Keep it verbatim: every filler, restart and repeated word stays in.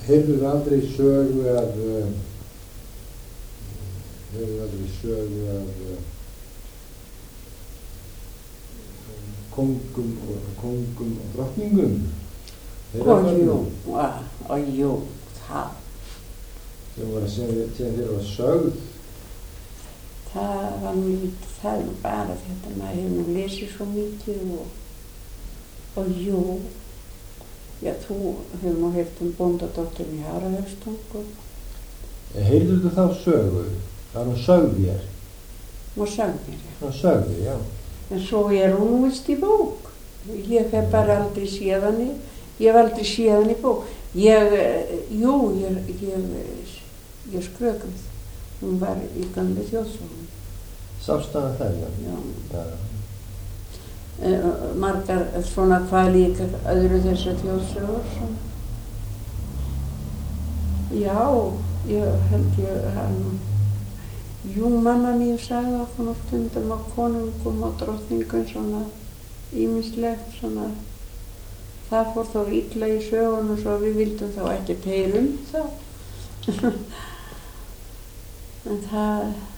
Heyrðuð aldrei sögu af, um, heyrðuð aldrei sögu af um, kóngum og, kóngum og drottningum? Og jú, og jú, það. Sem var að segja þeirra var sögð. Það var nú lítið, það er nú bara þetta, maður hefur nú lesið svo mikið og, og jú, já, þú hefur nú heyrt um bóndadótturinn í Hafrahaugstungu. Heyrðuð þú þá sögu? Það var hún sögð þér. Hún sögð mér, já. Hún sögð þér, já. En svo er hún nú vist í bók. Ég hef bara aldrei séð hann í, ég hef aldrei séð hann í bók. Ég, jú, ég, ég, ég skrökuð. Hún var í gamlu þjóðsögunum. Sástu hana þegar? Já. Já. Uh, margar svona hvað líka öðru þessar þjóðsögur svona. Já, ég held ég hann, jú, mamma mín sagði okkur nú stundum á konungum og drottningum svona ýmislegt svona. Það fór þó illa í sögunum svo við vildum þá ekkert heyra um það. En það